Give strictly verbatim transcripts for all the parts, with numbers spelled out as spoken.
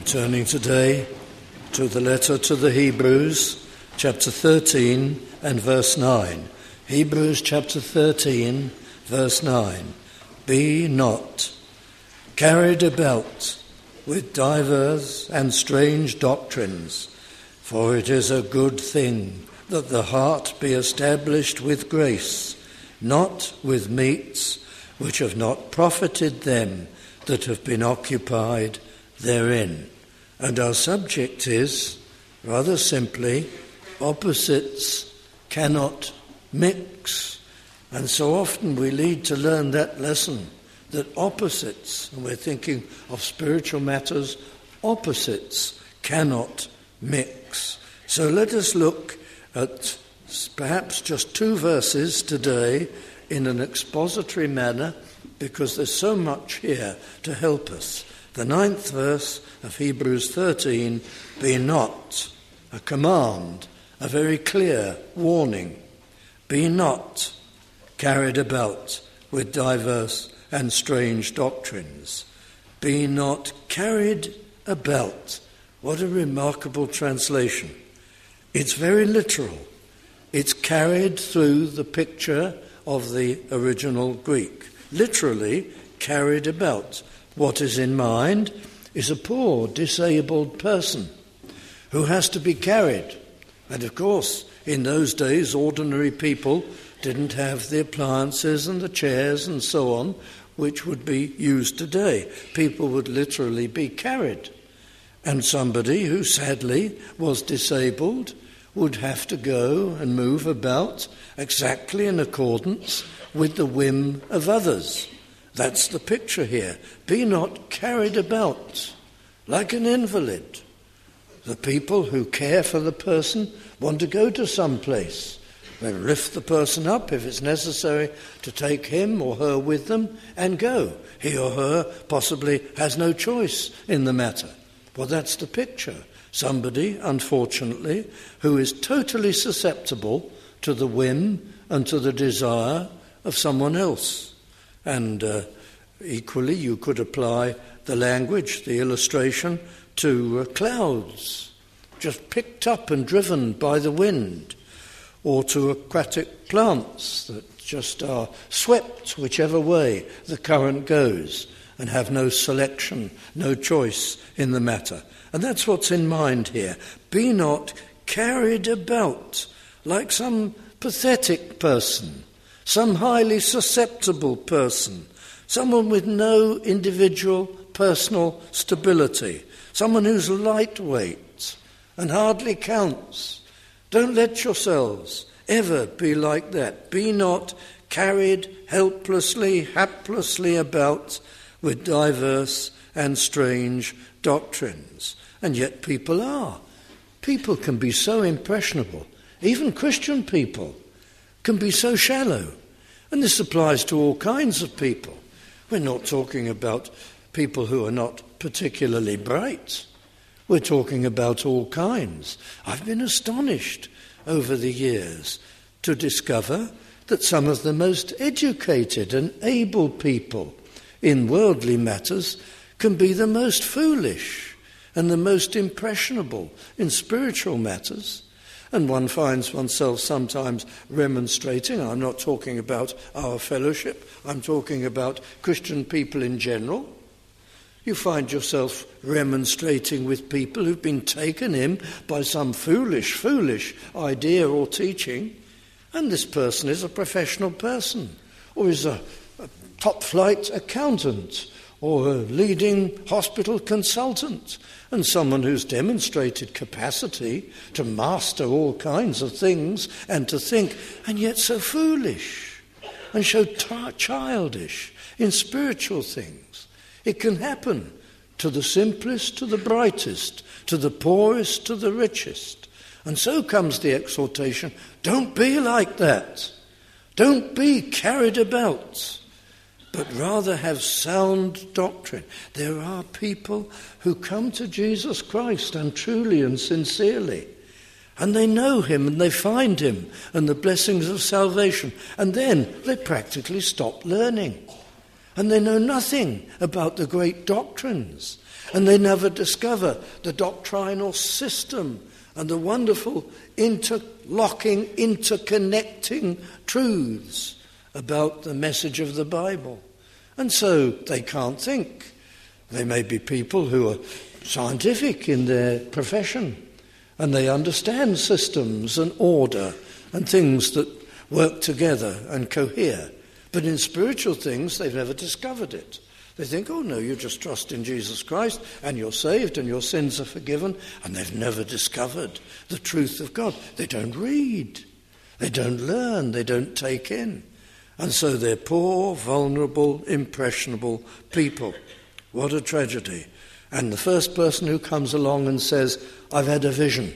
Turning today to the letter to the Hebrews, chapter thirteen and verse nine. Hebrews chapter thirteen, verse nine. Be not carried about with divers and strange doctrines, for it is a good thing that the heart be established with grace, not with meats which have not profited them that have been occupied therein. And our subject is, rather simply, opposites cannot mix. And so often we need to learn that lesson, that opposites, and we're thinking of spiritual matters, opposites cannot mix. So let us look at perhaps just two verses today in an expository manner, because there's so much here to help us. The ninth verse of Hebrews thirteen, be not, a command, a very clear warning. Be not carried about with diverse and strange doctrines. Be not carried about. What a remarkable translation. It's very literal. It's carried through the picture of the original Greek. Literally carried about. What is in mind is a poor, disabled person who has to be carried. And of course, in those days, ordinary people didn't have the appliances and the chairs and so on, which would be used today. People would literally be carried. And somebody who sadly was disabled would have to go and move about exactly in accordance with the whim of others. That's the picture here. Be not carried about like an invalid. The people who care for the person want to go to some place. They lift the person up if it's necessary to take him or her with them and go. He or her possibly has no choice in the matter. Well, that's the picture. Somebody, unfortunately, who is totally susceptible to the whim and to the desire of someone else. And uh, equally, you could apply the language, the illustration, to uh, clouds, just picked up and driven by the wind, or to aquatic plants that just are swept whichever way the current goes and have no selection, no choice in the matter. And that's what's in mind here. Be not carried about like some pathetic person, some highly susceptible person, someone with no individual personal stability, someone who's lightweight and hardly counts. Don't let yourselves ever be like that. Be not carried helplessly, haplessly about with diverse and strange doctrines. And yet people are. People can be so impressionable. Even Christian people can be so shallow. And this applies to all kinds of people. We're not talking about people who are not particularly bright. We're talking about all kinds. I've been astonished over the years to discover that some of the most educated and able people in worldly matters can be the most foolish and the most impressionable in spiritual matters. And one finds oneself sometimes remonstrating. I'm not talking about our fellowship. I'm talking about Christian people in general. You find yourself remonstrating with people who've been taken in by some foolish, foolish idea or teaching, and this person is a professional person, or is a, a top-flight accountant, or a leading hospital consultant, and someone who's demonstrated capacity to master all kinds of things and to think, and yet so foolish and so t- childish in spiritual things. It can happen to the simplest, to the brightest, to the poorest, to the richest. And so comes the exhortation, don't be like that. Don't be carried about, but rather have sound doctrine. There are people who come to Jesus Christ and truly and sincerely, and they know him and they find him and the blessings of salvation, and then they practically stop learning. and they know nothing about the great doctrines, and they never discover the doctrinal system and the wonderful interlocking, interconnecting truths about the message of the Bible. And so they can't think. They may be people who are scientific in their profession, and they understand systems and order and things that work together and cohere. But in spiritual things, they've never discovered it. They think, oh no, you just trust in Jesus Christ and you're saved and your sins are forgiven, and they've never discovered the truth of God. They don't read, they don't learn, they don't take in. And so they're poor, vulnerable, impressionable people. What a tragedy. And the first person who comes along and says, I've had a vision,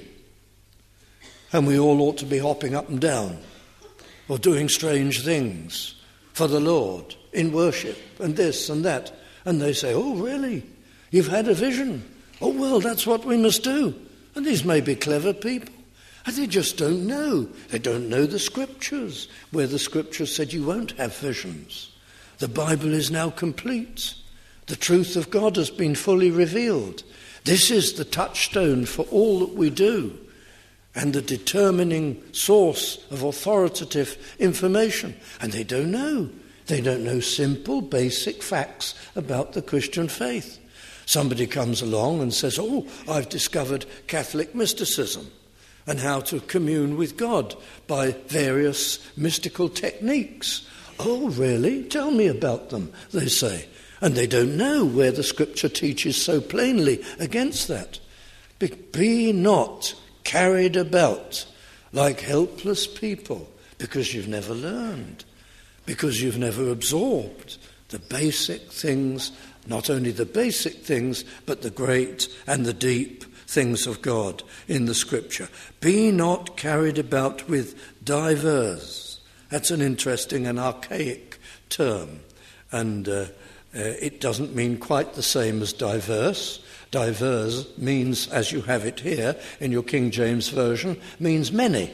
and we all ought to be hopping up and down or doing strange things for the Lord in worship and this and that. And they say, oh, really? You've had a vision? Oh, well, that's what we must do. And these may be clever people. And they just don't know. They don't know the Scriptures, where the Scriptures said you won't have visions. The Bible is now complete. The truth of God has been fully revealed. This is the touchstone for all that we do, and the determining source of authoritative information. And they don't know. They don't know simple, basic facts about the Christian faith. Somebody comes along and says, oh, I've discovered Catholic mysticism and how to commune with God by various mystical techniques. Oh, really? Tell me about them, they say. And they don't know where the Scripture teaches so plainly against that. Be, be not carried about like helpless people because you've never learned, because you've never absorbed the basic things, not only the basic things, but the great and the deep things of God in the Scripture. Be not carried about with divers. That's an interesting and archaic term, and uh, uh, it doesn't mean quite the same as diverse. Diverse means, as you have it here in your King James Version, means many.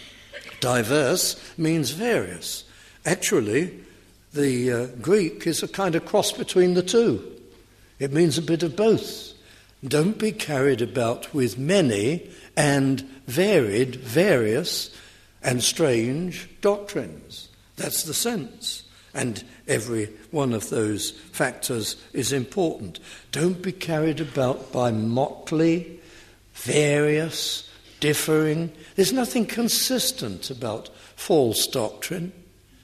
Diverse means various. Actually, the uh, Greek is a kind of cross between the two. It means a bit of both. Don't be carried about with many and varied, various and strange doctrines. That's the sense. And every one of those factors is important. Don't be carried about by motley, various, differing. There's nothing consistent about false doctrine.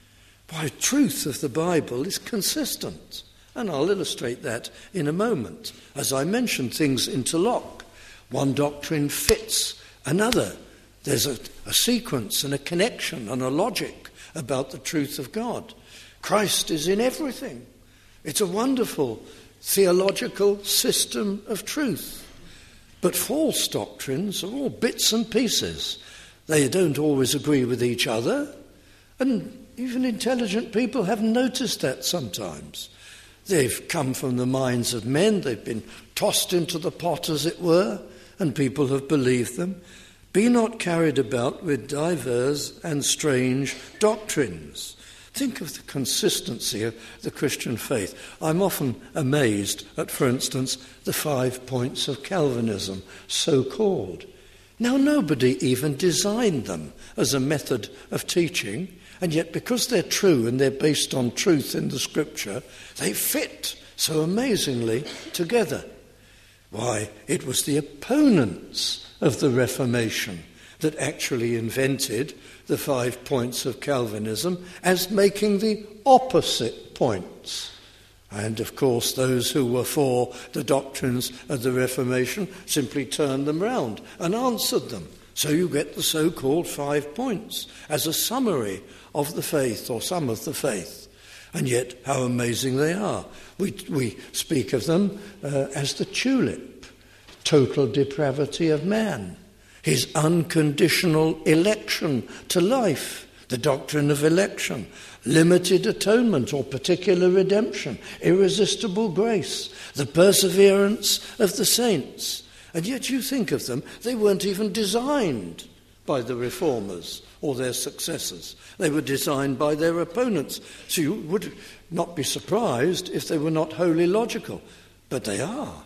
Why, truth of the Bible is consistent. And I'll illustrate that in a moment. As I mentioned, things interlock. One doctrine fits another. There's a, a sequence and a connection and a logic about the truth of God. Christ is in everything. It's a wonderful theological system of truth. But false doctrines are all bits and pieces. They don't always agree with each other. And even intelligent people have noticed that sometimes. They've come from the minds of men, they've been tossed into the pot, as it were, and people have believed them. Be not carried about with diverse and strange doctrines. Think of the consistency of the Christian faith. I'm often amazed at, for instance, the five points of Calvinism, so-called. Now, nobody even designed them as a method of teaching. And yet, because they're true and they're based on truth in the Scripture, they fit so amazingly together. Why, it was the opponents of the Reformation that actually invented the five points of Calvinism as making the opposite points. And, of course, those who were for the doctrines of the Reformation simply turned them round and answered them. So you get the so-called five points as a summary of the faith, or some of the faith. And yet, how amazing they are. We, we speak of them uh, as the tulip, total depravity of man, his unconditional election to life, the doctrine of election, limited atonement or particular redemption, irresistible grace, the perseverance of the saints. And yet you think of them, they weren't even designed by the reformers or their successors. They were designed by their opponents. So you would not be surprised if they were not wholly logical. But they are.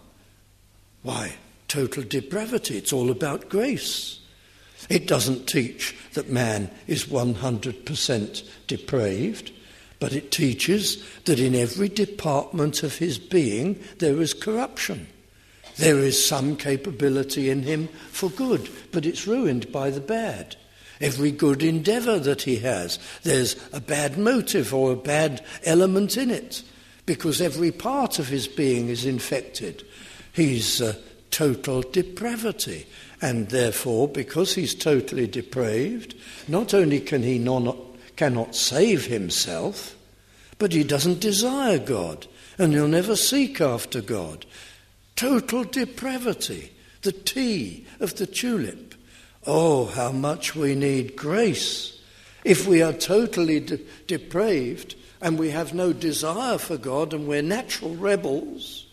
Why? Total depravity. It's all about grace. It doesn't teach that man is one hundred percent depraved, but it teaches that in every department of his being there is corruption. There is some capability in him for good, but it's ruined by the bad. Every good endeavour that he has, there's a bad motive or a bad element in it, because every part of his being is infected. He's uh, total depravity. And therefore, because he's totally depraved, not only can he non- cannot save himself, but he doesn't desire God, and he'll never seek after God. Total depravity, the T of the tulip. Oh, how much we need grace. If we are totally de- depraved and we have no desire for God and we're natural rebels,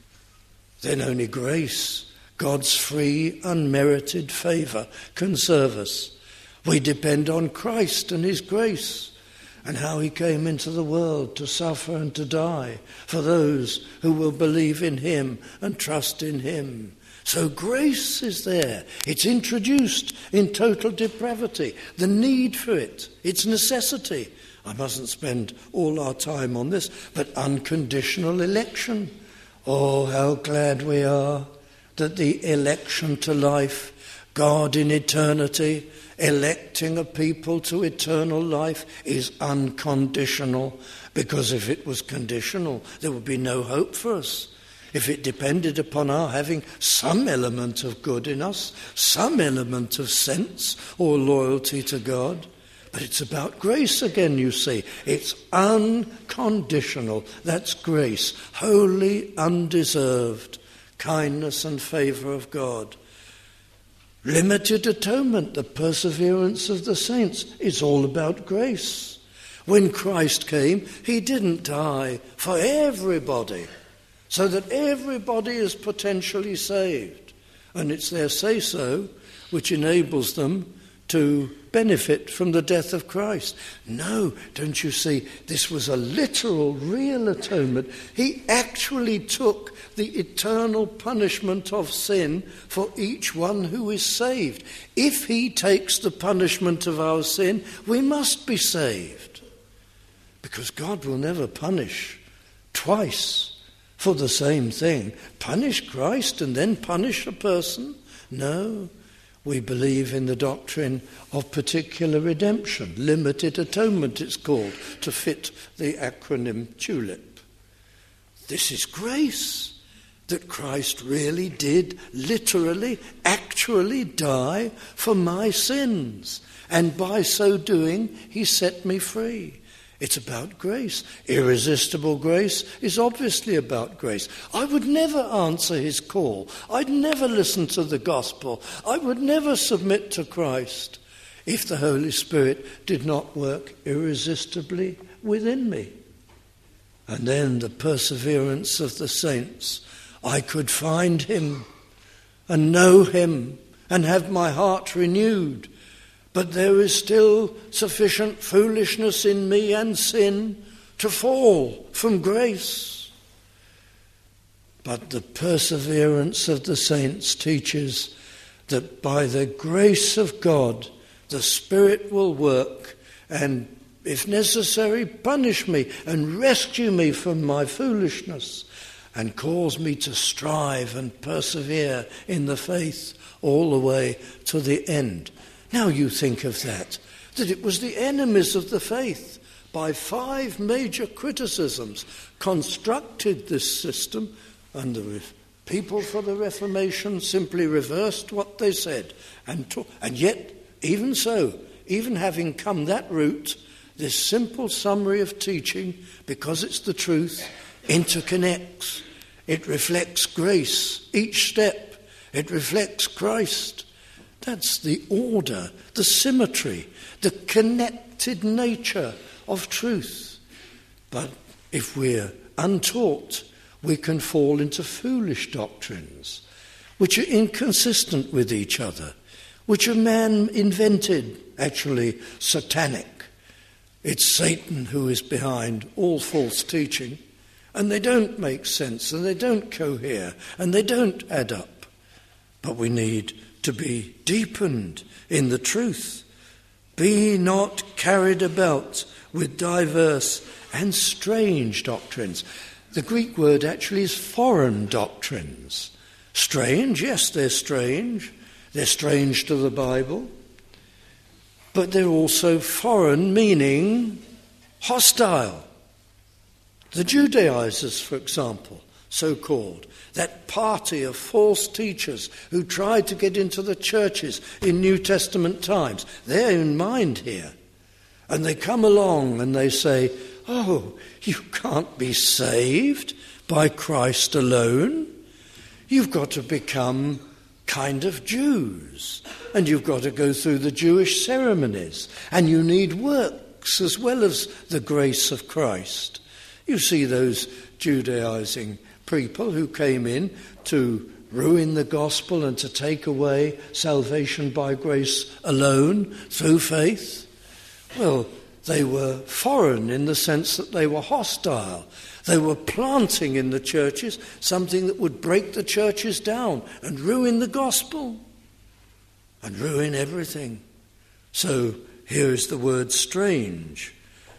then only grace, God's free, unmerited favour, can serve us. We depend on Christ and his grace and how he came into the world to suffer and to die for those who will believe in him and trust in him. So grace is there. It's introduced in total depravity. The need for it, its necessity. I mustn't spend all our time on this, but unconditional election. Oh, how glad we are that the election to life, God in eternity, electing a people to eternal life, is unconditional. Because if it was conditional, there would be no hope for us. If it depended upon our having some element of good in us, some element of sense or loyalty to God. But it's about grace again, you see. It's unconditional. That's grace. Wholly undeserved. Kindness and favour of God. Limited atonement, the perseverance of the saints, is all about grace. When Christ came, he didn't die for everybody, so that everybody is potentially saved. And it's their say-so which enables them to benefit from the death of Christ. No, don't you see, this was a literal, real atonement. He actually took the eternal punishment of sin for each one who is saved. If he takes the punishment of our sin, we must be saved. Because God will never punish twice for the same thing. Punish Christ and then punish a person? No. We believe in the doctrine of particular redemption, limited atonement it's called, to fit the acronym TULIP. This is grace, that Christ really did literally, actually die for my sins. And by so doing, he set me free. It's about grace. Irresistible grace is obviously about grace. I would never answer his call. I'd never listen to the gospel. I would never submit to Christ if the Holy Spirit did not work irresistibly within me. And then the perseverance of the saints. I could find him and know him and have my heart renewed. But there is still sufficient foolishness in me and sin to fall from grace. But the perseverance of the saints teaches that by the grace of God, the Spirit will work and, if necessary, punish me and rescue me from my foolishness and cause me to strive and persevere in the faith all the way to the end. Now you think of that, that it was the enemies of the faith, by five major criticisms, constructed this system, and the people for the Reformation simply reversed what they said. And, to, and yet, even so, even having come that route, this simple summary of teaching, because it's the truth, interconnects. It reflects grace, each step. It reflects Christ. That's the order, the symmetry, the connected nature of truth. But if we're untaught, we can fall into foolish doctrines, which are inconsistent with each other. which a man invented, actually satanic. It's Satan who is behind all false teaching, and they don't make sense, and they don't cohere, and they don't add up. But we need to be deepened in the truth. Be not carried about with diverse and strange doctrines. The Greek word actually is foreign doctrines. Strange, yes, they're strange. They're strange to the Bible. But they're also foreign, meaning hostile. The Judaizers, for example, so-called, that party of false teachers who tried to get into the churches in New Testament times, they're in mind here. And they come along and they say, oh, you can't be saved by Christ alone. You've got to become kind of Jews, and you've got to go through the Jewish ceremonies, and you need works as well as the grace of Christ. You see those Judaizing people who came in to ruin the gospel and to take away salvation by grace alone through faith. Well, they were foreign in the sense that they were hostile. They were planting in the churches something that would break the churches down and ruin the gospel and ruin everything. So here is the word strange.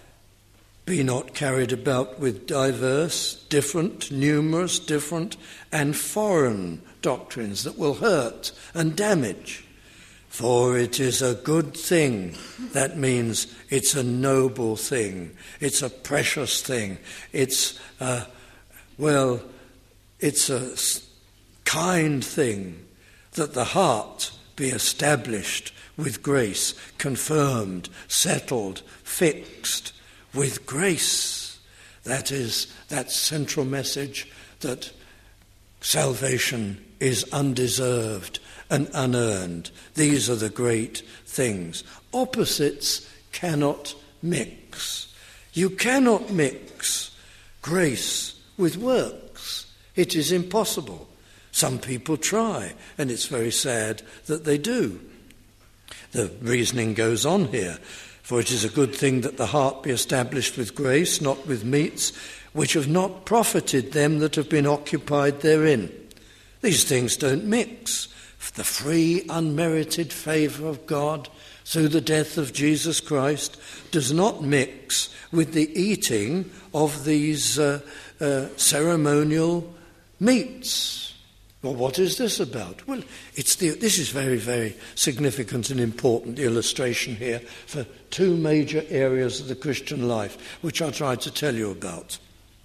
Be not carried about with diverse, different, numerous, different, and foreign doctrines that will hurt and damage. For it is a good thing. That means it's a noble thing. It's a precious thing. It's, a, well, it's a kind thing that the heart be established with grace, confirmed, settled, fixed, with grace. That is that central message that salvation is undeserved and unearned. These are the great things. Opposites cannot mix. You cannot mix grace with works. It is impossible. Some people try, and it's very sad that they do. The reasoning goes on here. For it is a good thing that the heart be established with grace, not with meats, which have not profited them that have been occupied therein. These things don't mix. The free, unmerited favour of God through the death of Jesus Christ does not mix with the eating of these uh, uh, ceremonial meats. Well, what is this about? Well, it's the, this is very, very significant and important illustration here for two major areas of the Christian life, which I'll try to tell you about.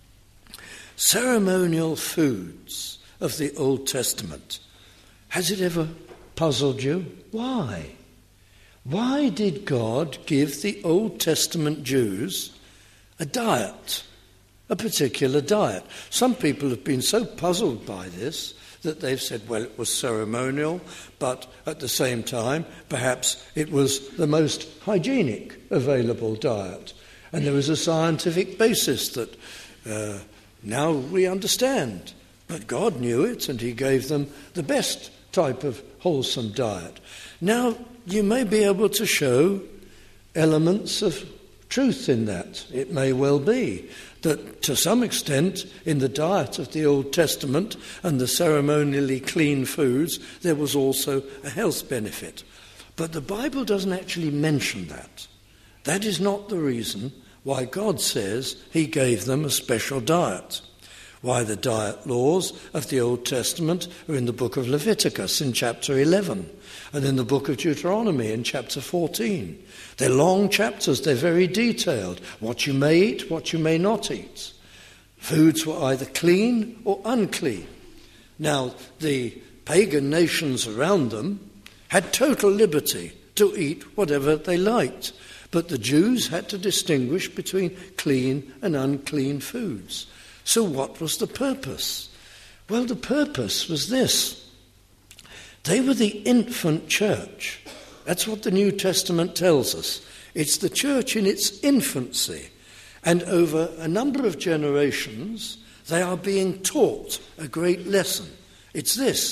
Ceremonial foods of the Old Testament. Has it ever puzzled you? Why? Why did God give the Old Testament Jews a diet, a particular diet? Some people have been so puzzled by this that they've said, well, it was ceremonial, but at the same time, perhaps it was the most hygienic available diet. And there was a scientific basis that uh, now we understand. But God knew it, and he gave them the best type of wholesome diet. Now, you may be able to show elements of truth in that. It may well be that to some extent in the diet of the Old Testament and the ceremonially clean foods there was also a health benefit. But the Bible doesn't actually mention that. That is not the reason why God says he gave them a special diet. Why the diet laws of the Old Testament are in the book of Leviticus in chapter eleven and in the book of Deuteronomy in chapter fourteen. They're long chapters, they're very detailed. What you may eat, what you may not eat. Foods were either clean or unclean. Now, the pagan nations around them had total liberty to eat whatever they liked, but the Jews had to distinguish between clean and unclean foods. So what was the purpose? Well, the purpose was this. They were the infant church. That's what the New Testament tells us. It's the church in its infancy. And over a number of generations, they are being taught a great lesson. It's this.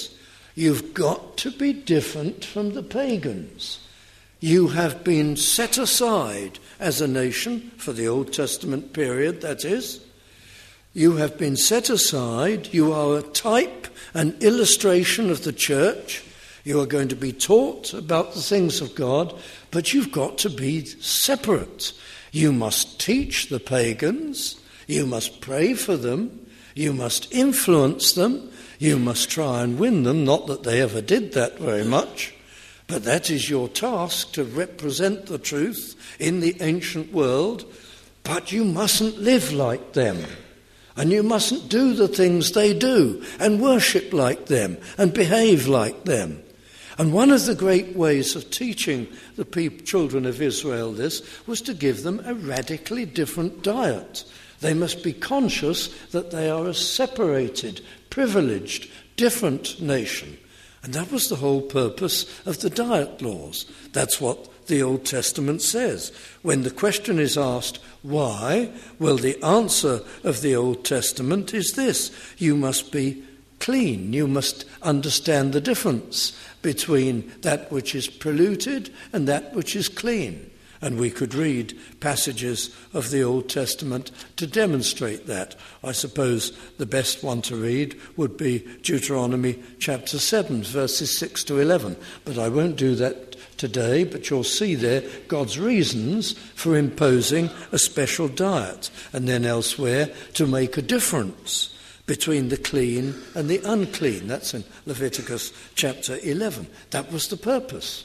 You've got to be different from the pagans. You have been set aside as a nation, for the Old Testament period, that is. You have been set aside. You are a type, an illustration of the church. You are going to be taught about the things of God, but you've got to be separate. You must teach the pagans. You must pray for them. You must influence them. You must try and win them. Not that they ever did that very much, but that is your task, to represent the truth in the ancient world. But you mustn't live like them. And you mustn't do the things they do and worship like them and behave like them. And one of the great ways of teaching the people, children of Israel this was to give them a radically different diet. They must be conscious that they are a separated, privileged, different nation. And that was the whole purpose of the diet laws. That's what the Old Testament says. When the question is asked, why? Well, the answer of the Old Testament is this: you must be clean. You must understand the difference between that which is polluted and that which is clean. And we could read passages of the Old Testament to demonstrate that. I suppose the best one to read would be Deuteronomy chapter seven, verses six to eleven. But I won't do that today, but you'll see there God's reasons for imposing a special diet, and then elsewhere to make a difference between the clean and the unclean. That's in Leviticus chapter eleven. That was the purpose.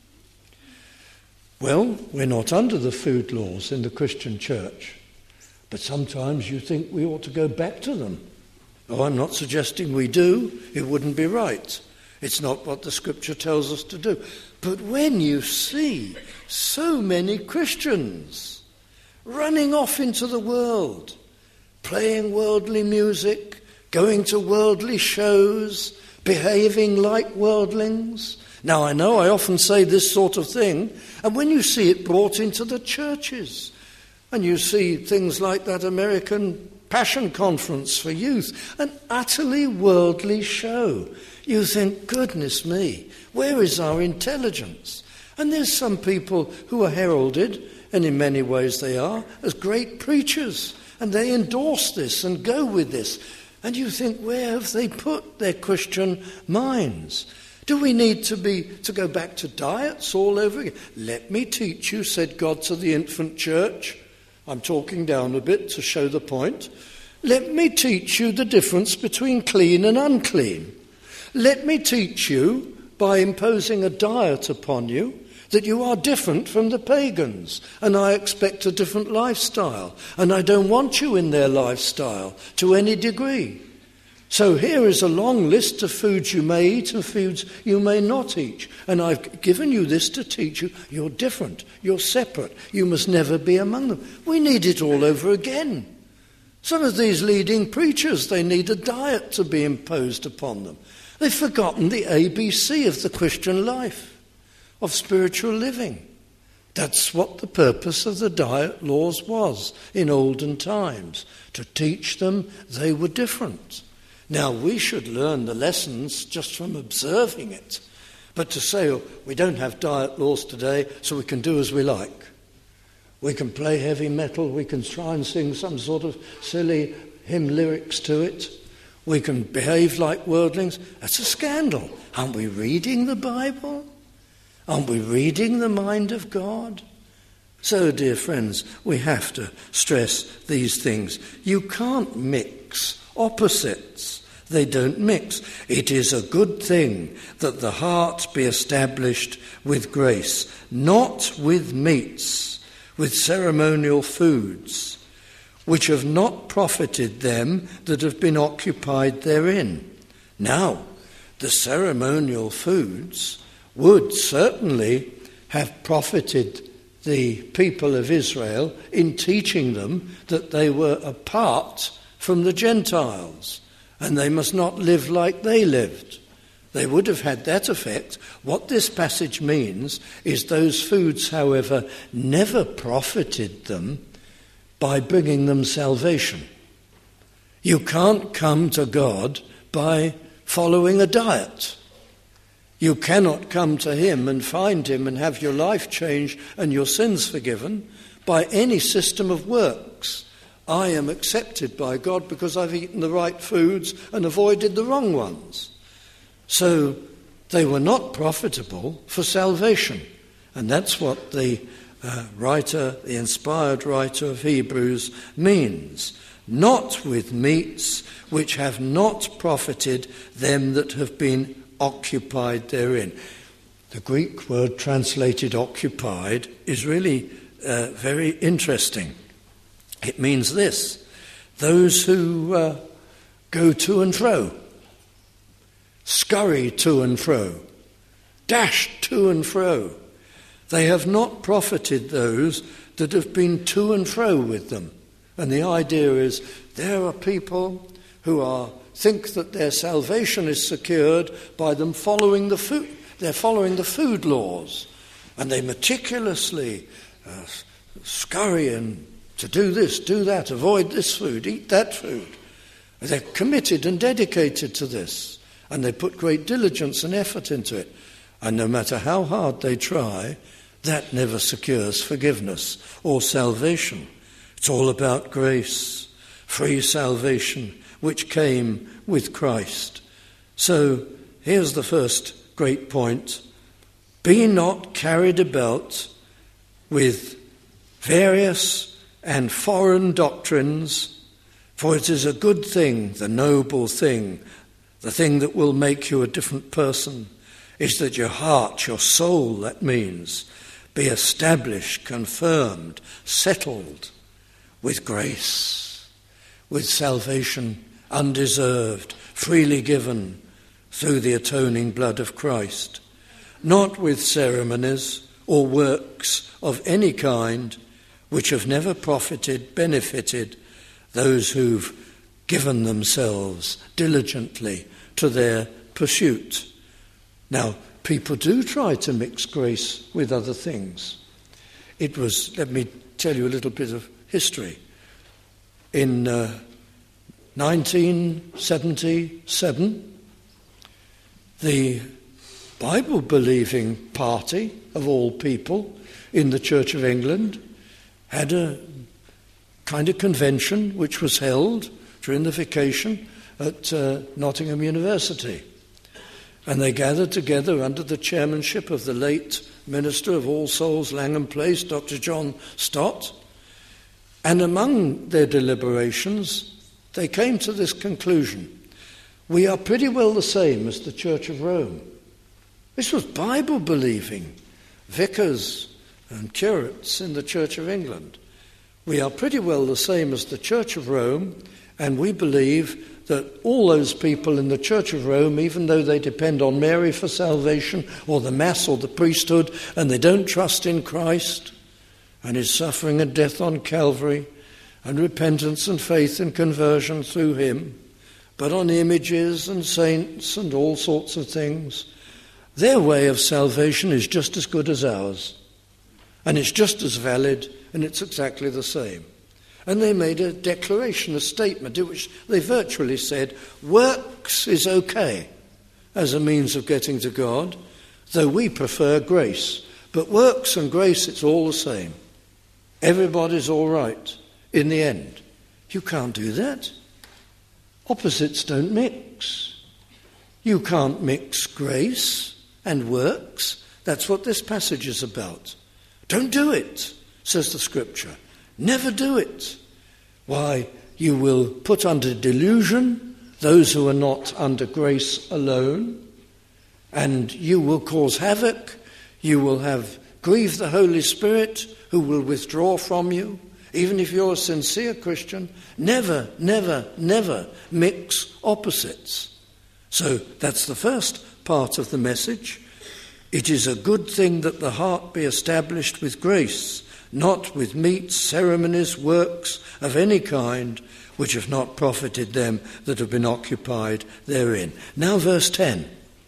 Well, we're not under the food laws in the Christian church, but sometimes you think we ought to go back to them. Oh, I'm not suggesting we do. It wouldn't be right. It's not what the Scripture tells us to do. But when you see so many Christians running off into the world, playing worldly music, going to worldly shows, behaving like worldlings. Now, I know I often say this sort of thing, and when you see it brought into the churches, and you see things like that American Passion Conference for youth, an utterly worldly show, you think, goodness me, where is our intelligence? And there's some people who are heralded, and in many ways they are, as great preachers, and they endorse this and go with this. And you think, where have they put their Christian minds? Do we need to be to go back to diets all over again? Let me teach you, said God to the infant church. I'm talking down a bit to show the point. Let me teach you the difference between clean and unclean. Let me teach you, by imposing a diet upon you, that you are different from the pagans, and I expect a different lifestyle, and I don't want you in their lifestyle to any degree. So here is a long list of foods you may eat and foods you may not eat. And I've given you this to teach you you're different, you're separate, you must never be among them. We need it all over again. Some of these leading preachers, they need a diet to be imposed upon them. They've forgotten the A B C of the Christian life, of spiritual living. That's what the purpose of the diet laws was in olden times, to teach them they were different. Now, we should learn the lessons just from observing it. But to say, oh, we don't have diet laws today, so we can do as we like. We can play heavy metal, we can try and sing some sort of silly hymn lyrics to it. We can behave like worldlings. That's a scandal. Aren't we reading the Bible? Aren't we reading the mind of God? So, dear friends, we have to stress these things. You can't mix opposites. They don't mix. It is a good thing that the heart be established with grace, not with meats, with ceremonial foods, which have not profited them that have been occupied therein. Now, the ceremonial foods would certainly have profited the people of Israel in teaching them that they were apart from the Gentiles, and they must not live like they lived. They would have had that effect. What this passage means is those foods, however, never profited them by bringing them salvation. You can't come to God by following a diet. You cannot come to him and find him and have your life changed and your sins forgiven by any system of works. I am accepted by God because I've eaten the right foods and avoided the wrong ones. So they were not profitable for salvation. And that's what the uh, writer, the inspired writer of Hebrews means. Not with meats which have not profited them that have been occupied therein. The Greek word translated occupied is really uh, very interesting. It means this: those who uh, go to and fro, scurry to and fro, dash to and fro. They have not profited those that have been to and fro with them. And the idea is there are people who are think that their salvation is secured by them following the food. They're following the food laws, and they meticulously uh, scurry and to do this, do that, avoid this food, eat that food. They're committed and dedicated to this, and they put great diligence and effort into it. And no matter how hard they try, that never secures forgiveness or salvation. It's all about grace, free salvation, which came with Christ. So here's the first great point. Be not carried about with various and foreign doctrines, for it is a good thing, the noble thing, the thing that will make you a different person, is that your heart, your soul, that means, be established, confirmed, settled with grace, with salvation undeserved, freely given through the atoning blood of Christ, not with ceremonies or works of any kind which have never profited, benefited those who've given themselves diligently to their pursuit. Now, people do try to mix grace with other things. It was, let me tell you a little bit of history. In uh, nineteen seventy-seven, the Bible-believing party, of all people, in the Church of England, had a kind of convention which was held during the vacation at uh, Nottingham University. And they gathered together under the chairmanship of the late Minister of All Souls, Langham Place, Doctor John Stott. And among their deliberations, they came to this conclusion: we are pretty well the same as the Church of Rome. This was Bible-believing vicars and curates in the Church of England. We are pretty well the same as the Church of Rome, and we believe that all those people in the Church of Rome, even though they depend on Mary for salvation, or the Mass or the priesthood, and they don't trust in Christ and his suffering and death on Calvary, and repentance and faith and conversion through him, but on images and saints and all sorts of things, their way of salvation is just as good as ours. And it's just as valid, and it's exactly the same. And they made a declaration, a statement, in which they virtually said, works is okay as a means of getting to God, though we prefer grace. But works and grace, it's all the same. Everybody's all right in the end. You can't do that. Opposites don't mix. You can't mix grace and works. That's what this passage is about. Don't do it, says the Scripture. Never do it. Why, you will put under delusion those who are not under grace alone, and you will cause havoc. You will have grieve the Holy Spirit, who will withdraw from you, even if you're a sincere Christian. Never, never, never mix opposites. So that's the first part of the message. It is a good thing that the heart be established with grace, not with meats, ceremonies, works of any kind, which have not profited them that have been occupied therein. Now verse ten.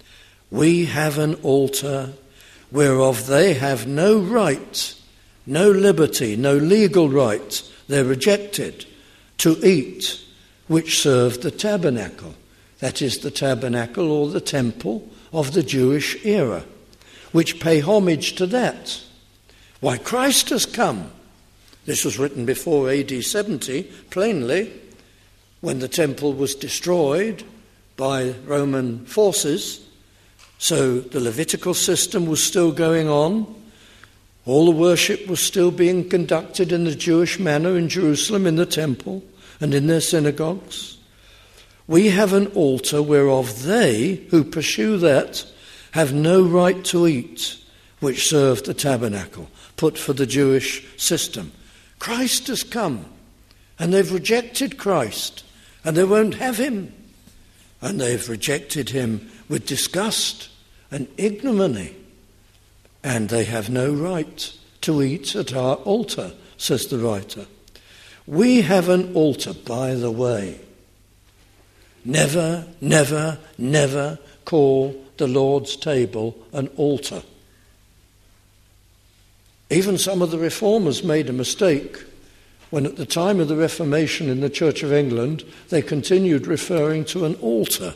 We have an altar whereof they have no right, no liberty, no legal right, they're rejected, to eat, which serve the tabernacle. That is the tabernacle or the temple of the Jewish era, which pay homage to that. Why, Christ has come. This was written before A D seventy, plainly, when the temple was destroyed by Roman forces. So the Levitical system was still going on. All the worship was still being conducted in the Jewish manner in Jerusalem, in the temple and in their synagogues. We have an altar whereof they who pursue that have no right to eat, which serve the tabernacle, put for the Jewish system. Christ has come, and they've rejected Christ, and they won't have him. And they've rejected him with disgust and ignominy. And they have no right to eat at our altar, says the writer. We have an altar, by the way. Never, never, never call the Lord's table an altar. Even some of the reformers made a mistake when at the time of the Reformation in the Church of England, they continued referring to an altar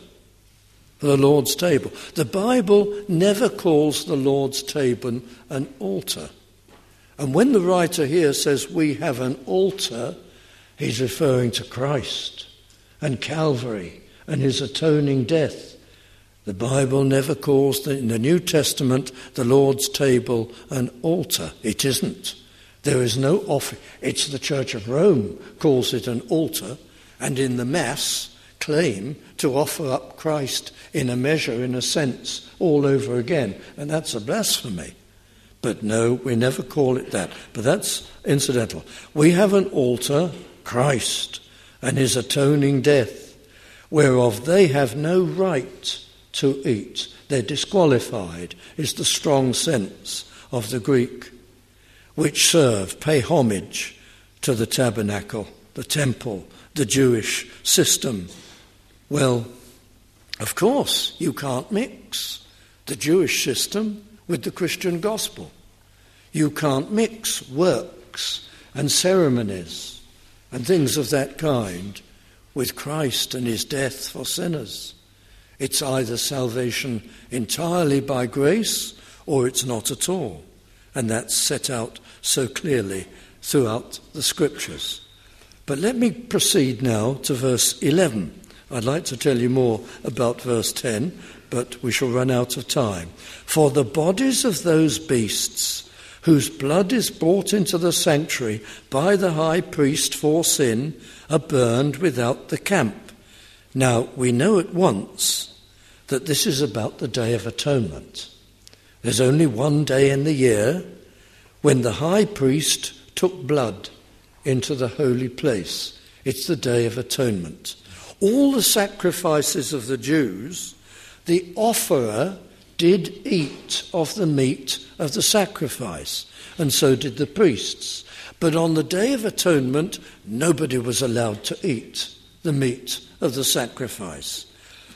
for the Lord's table. The Bible never calls the Lord's table an altar. And when the writer here says we have an altar, he's referring to Christ and Calvary and his atoning death. The Bible never calls, the, in the New Testament, the Lord's table an altar. It isn't. There is no offering. It's the Church of Rome calls it an altar, and in the Mass claim to offer up Christ in a measure, in a sense, all over again. And that's a blasphemy. But no, we never call it that. But that's incidental. We have an altar, Christ, and his atoning death, whereof they have no right to eat. They're disqualified, is the strong sense of the Greek, which serve, pay homage to the tabernacle, the temple, the Jewish system. Well, of course, you can't mix the Jewish system with the Christian gospel. You can't mix works and ceremonies and things of that kind with Christ and his death for sinners. It's either salvation entirely by grace or it's not at all. And that's set out so clearly throughout the Scriptures. But let me proceed now to verse eleven. I'd like to tell you more about verse ten, but we shall run out of time. For the bodies of those beasts whose blood is brought into the sanctuary by the high priest for sin are burned without the camp. Now, we know at once that this is about the Day of Atonement. There's only one day in the year when the high priest took blood into the holy place. It's the Day of Atonement. All the sacrifices of the Jews, the offerer did eat of the meat of the sacrifice, and so did the priests. But on the Day of Atonement, nobody was allowed to eat the meat of the sacrifice.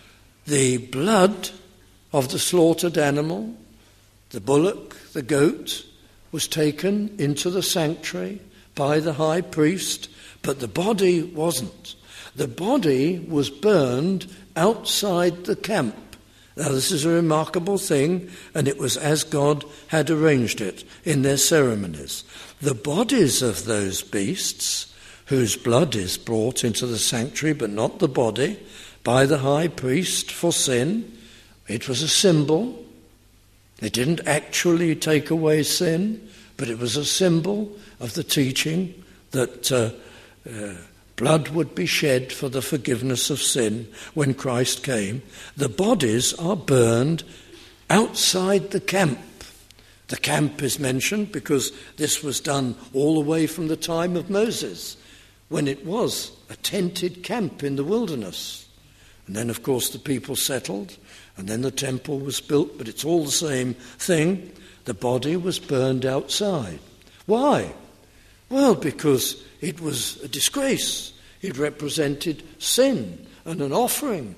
The blood of the slaughtered animal, the bullock, the goat, was taken into the sanctuary by the high priest, but the body wasn't. The body was burned outside the camp. Now, this is a remarkable thing, and it was as God had arranged it in their ceremonies. The bodies of those beasts, whose blood is brought into the sanctuary, but not the body, by the high priest for sin, it was a symbol. It didn't actually take away sin, but it was a symbol of the teaching that uh, uh, blood would be shed for the forgiveness of sin when Christ came. The bodies are burned outside the camp. The camp is mentioned because this was done all the way from the time of Moses, when it was a tented camp in the wilderness. And then, of course, the people settled, and then the temple was built, but it's all the same thing. The body was burned outside. Why? Well, because it was a disgrace. It represented sin and an offering.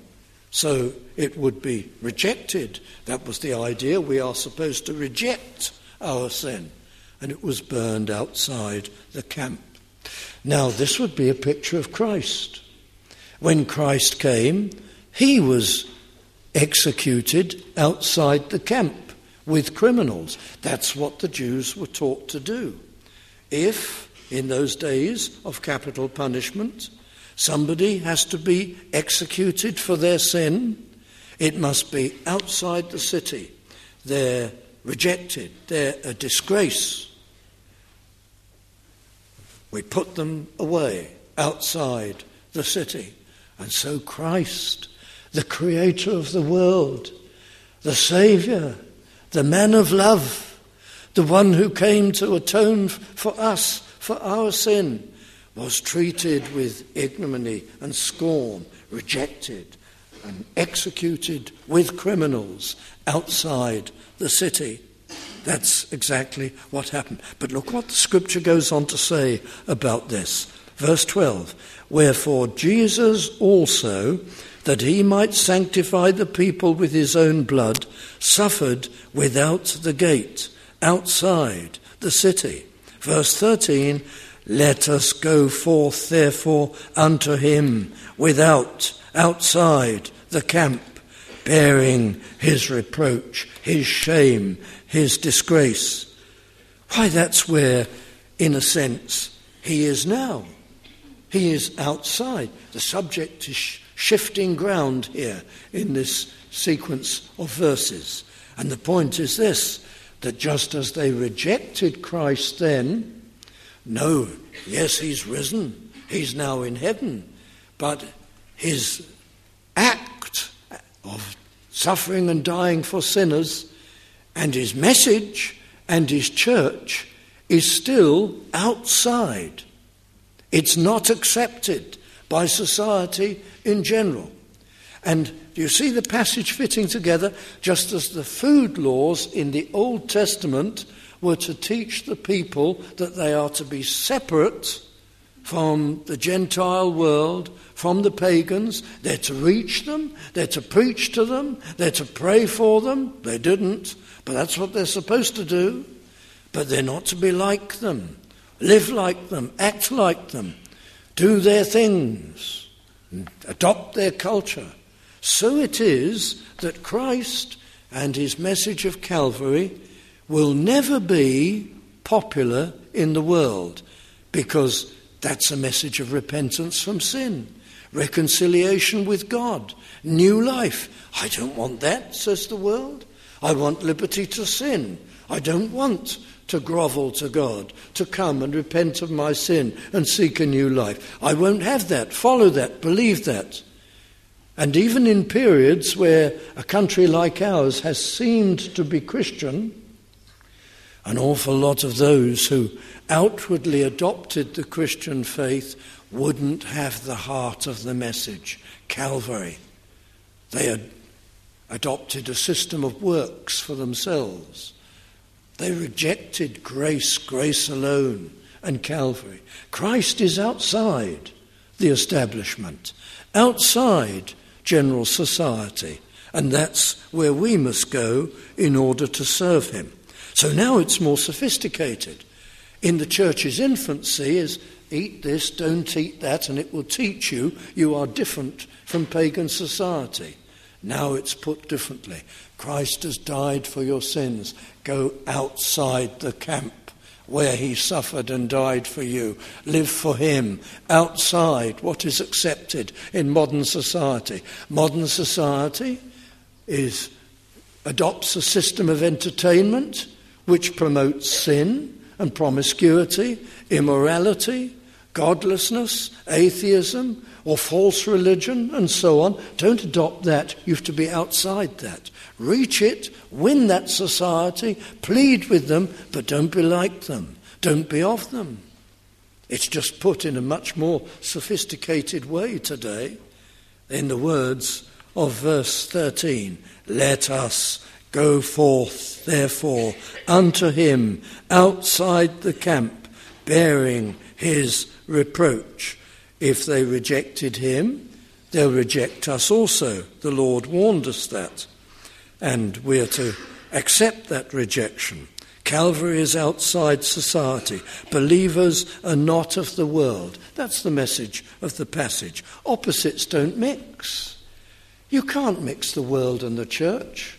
So it would be rejected. That was the idea. We are supposed to reject our sin. And it was burned outside the camp. Now, this would be a picture of Christ. When Christ came, he was executed outside the camp with criminals. That's what the Jews were taught to do. If, in those days of capital punishment, somebody has to be executed for their sin, it must be outside the city. They're rejected. They're a disgrace. We put them away outside the city. And so Christ, the creator of the world, the Saviour, the man of love, the one who came to atone for us, for our sin, was treated with ignominy and scorn, rejected and executed with criminals outside the city. That's exactly what happened. But look what the scripture goes on to say about this. Verse twelve, wherefore Jesus also, that he might sanctify the people with his own blood, suffered without the gate, outside the city. Verse thirteen, let us go forth therefore unto him without, outside the camp, bearing his reproach, his shame, his disgrace. Why, that's where, in a sense, he is now. He is outside. The subject is sh- shifting ground here in this sequence of verses. And the point is this, that just as they rejected Christ then, no, yes, he's risen, he's now in heaven, but his act of suffering and dying for sinners and his message and his church is still outside. It's not accepted by society in general. And do you see the passage fitting together? Just as the food laws in the Old Testament were to teach the people that they are to be separate from the Gentile world, from the pagans. They're to reach them, they're to preach to them, they're to pray for them. They didn't, but that's what they're supposed to do. But they're not to be like them, live like them, act like them, do their things, adopt their culture. So it is that Christ and his message of Calvary will never be popular in the world, because that's a message of repentance from sin, reconciliation with God, new life. I don't want that, says the world. I want liberty to sin. I don't want to grovel to God, to come and repent of my sin and seek a new life. I won't have that, follow that, believe that. And even in periods where a country like ours has seemed to be Christian, an awful lot of those who outwardly adopted the Christian faith wouldn't have the heart of the message, Calvary. They had adopted a system of works for themselves. They rejected grace, grace alone, and Calvary. Christ is outside the establishment, outside general society, and that's where we must go in order to serve him. So now it's more sophisticated. In the church's infancy is eat this, don't eat that, and it will teach you you are different from pagan society. Now it's put differently. Christ has died for your sins. Go outside the camp where he suffered and died for you. Live for him outside what is accepted in modern society. Modern society is adopts a system of entertainment which promotes sin and promiscuity, immorality, godlessness, atheism, or false religion, and so on. Don't adopt that. You have to be outside that. Reach it, win that society, plead with them, but don't be like them. Don't be of them. It's just put in a much more sophisticated way today. In the words of verse thirteen, let us go forth, therefore, unto him outside the camp, bearing his reproach. If they rejected him, they'll reject us also. The Lord warned us that. And we're to accept that rejection. Calvary is outside society. Believers are not of the world. That's the message of the passage. Opposites don't mix. You can't mix the world and the church.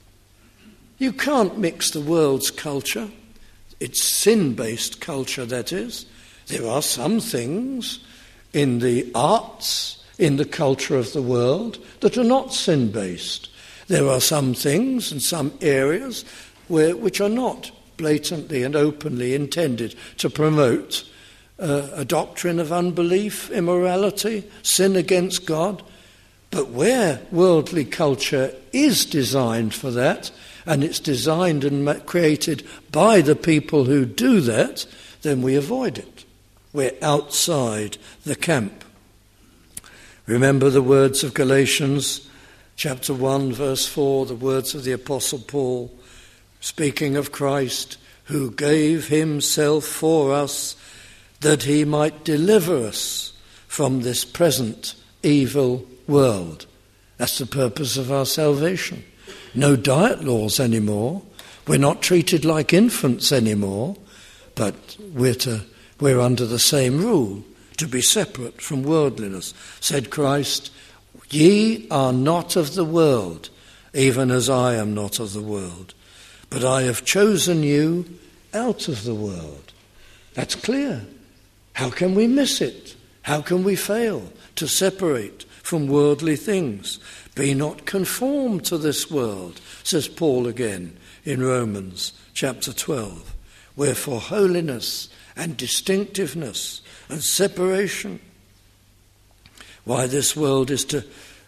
You can't mix the world's culture. It's sin-based culture, that is. There are some things in the arts, in the culture of the world, that are not sin-based. There are some things and some areas where, which are not blatantly and openly intended to promote uh, a doctrine of unbelief, immorality, sin against God. But where worldly culture is designed for that, and it's designed and created by the people who do that, then we avoid it. We're outside the camp. Remember the words of Galatians chapter one, verse four, the words of the Apostle Paul, speaking of Christ, who gave himself for us that he might deliver us from this present evil world. That's the purpose of our salvation. No diet laws anymore. We're not treated like infants anymore, but we're to, we're under the same rule, to be separate from worldliness. Said Christ, "Ye are not of the world, even as I am not of the world. But I have chosen you out of the world." That's clear. How can we miss it? How can we fail to separate from worldly things? Be not conformed to this world, says Paul again in Romans chapter twelve. Wherefore holiness and distinctiveness and separation. Why this world is to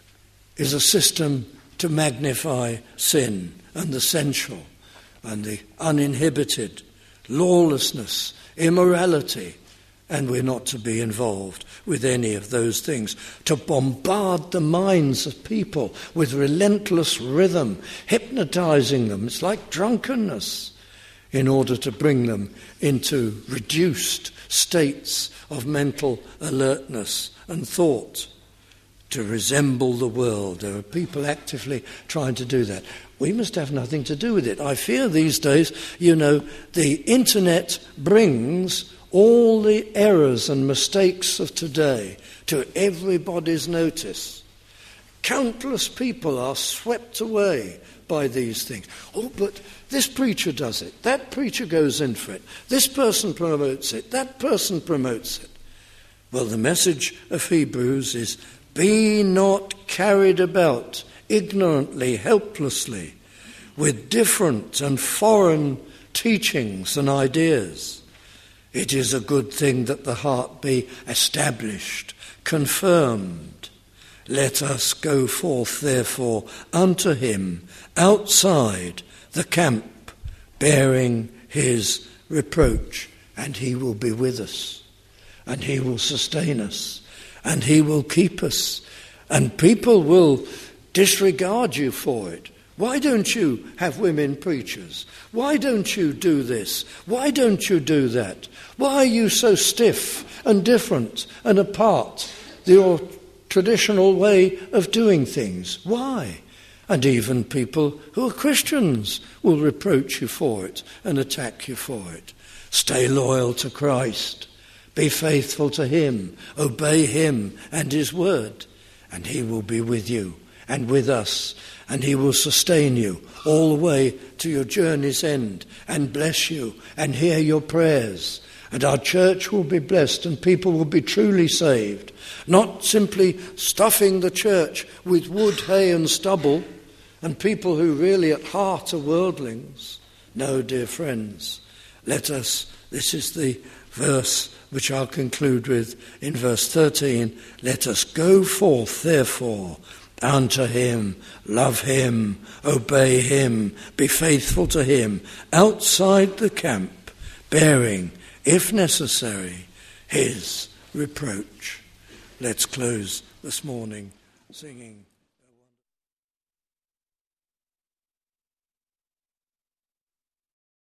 is a system to magnify sin and the sensual and the uninhibited, lawlessness, immorality, and we're not to be involved with any of those things. To bombard the minds of people with relentless rhythm, hypnotizing them. It's like drunkenness, in order to bring them into reduced states of mental alertness and thought, to resemble the world. There are people actively trying to do that. We must have nothing to do with it. I fear these days, you know, the internet brings all the errors and mistakes of today to everybody's notice. Countless people are swept away by these things. Oh, but this preacher does it. That preacher goes in for it. This person promotes it. That person promotes it. Well, the message of Hebrews is, be not carried about ignorantly, helplessly, with different and foreign teachings and ideas. It is a good thing that the heart be established, confirmed. Let us go forth, therefore, unto him outside the camp, bearing his reproach, and he will be with us, and he will sustain us, and he will keep us, and people will disregard you for it. Why don't you have women preachers? Why don't you do this? Why don't you do that? Why are you so stiff and different and apart? Your traditional way of doing things. Why? And even people who are Christians will reproach you for it and attack you for it. Stay loyal to Christ. Be faithful to him. Obey him and his word. And he will be with you and with us. And he will sustain you all the way to your journey's end and bless you and hear your prayers. And our church will be blessed and people will be truly saved. Not simply stuffing the church with wood, hay and stubble and people who really at heart are worldlings. No, dear friends, let us, this is the verse which I'll conclude with in verse thirteen, let us go forth therefore unto him, love him, obey him, be faithful to him, outside the camp, bearing, if necessary, his reproach. Let's close this morning singing.